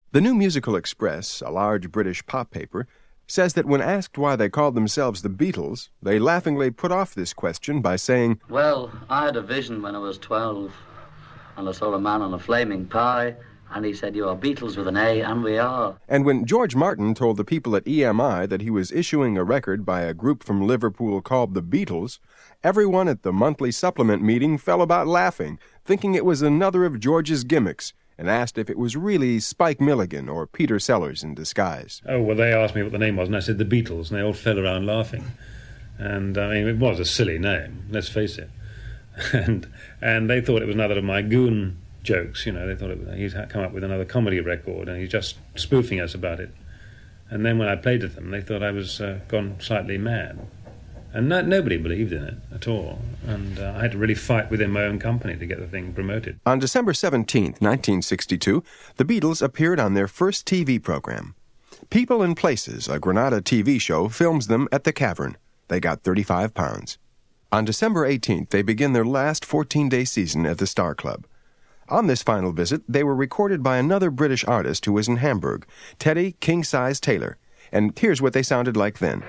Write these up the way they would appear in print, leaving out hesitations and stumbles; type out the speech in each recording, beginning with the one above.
The New Musical Express, a large British pop paper, says that when asked why they called themselves the Beatles, they laughingly put off this question by saying, "Well, I had a vision when I was 12, and I saw a man on a flaming pie, and he said, 'You are Beatles with an A,' and we are." And when George Martin told the people at EMI that he was issuing a record by a group from Liverpool called the Beatles, everyone at the monthly supplement meeting fell about laughing, thinking it was another of George's gimmicks, and asked if it was really Spike Milligan or Peter Sellers in disguise. Oh, well, they asked me what the name was, and I said the Beatles, and they all fell around laughing. And, I mean, it was a silly name, let's face it. And they thought it was another of my goon jokes, you know. They thought he'd come up with another comedy record, and he's just spoofing us about it. And then when I played it them, they thought I was gone slightly mad. And nobody believed in it at all. And I had to really fight within my own company to get the thing promoted. On December 17th, 1962, the Beatles appeared on their first TV program. People and Places, a Granada TV show, films them at the Cavern. They got £35. On December 18th, they begin their last 14-day season at the Star Club. On this final visit, they were recorded by another British artist who was in Hamburg, Teddy King-Size Taylor. And here's what they sounded like then.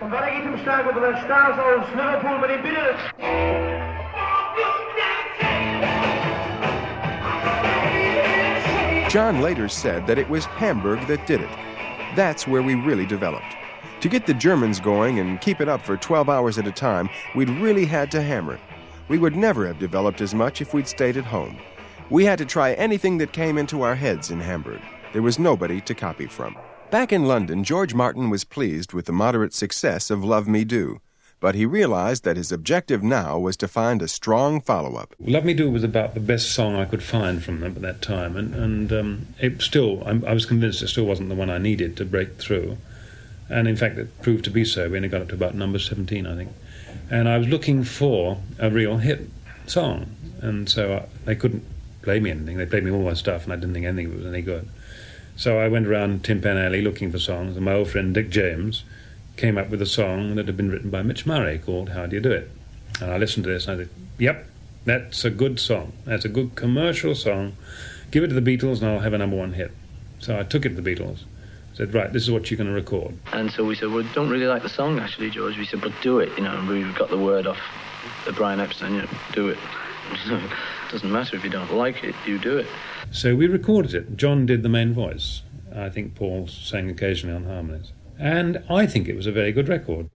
John later said that it was Hamburg that did it. That's where we really developed. To get the Germans going and keep it up for 12 hours at a time, we'd really had to hammer. We would never have developed as much if we'd stayed at home. We had to try anything that came into our heads in Hamburg. There was nobody to copy from. Back in London, George Martin was pleased with the moderate success of Love Me Do, but he realized that his objective now was to find a strong follow-up. Love Me Do was about the best song I could find from them at that time, and it still, I was convinced it still wasn't the one I needed to break through, and in fact it proved to be so. We only got up to about number 17, I think, and I was looking for a real hit song, and so they couldn't play me anything. They played me all my stuff, and I didn't think anything was any good. So I went around Tin Pan Alley looking for songs, and my old friend Dick James came up with a song that had been written by Mitch Murray called How Do You Do It? And I listened to this and I said, yep, that's a good song. That's a good commercial song. Give it to the Beatles and I'll have a number one hit. So I took it to the Beatles, said, right, this is what you're going to record. And so we said, well, don't really like the song actually, George. We said, but do it, you know, and we got the word off the Brian Epstein, you know, do it. Doesn't matter if you don't like it, you do it. So we recorded it. John did the main voice. I think Paul sang occasionally on harmonies. And I think it was a very good record.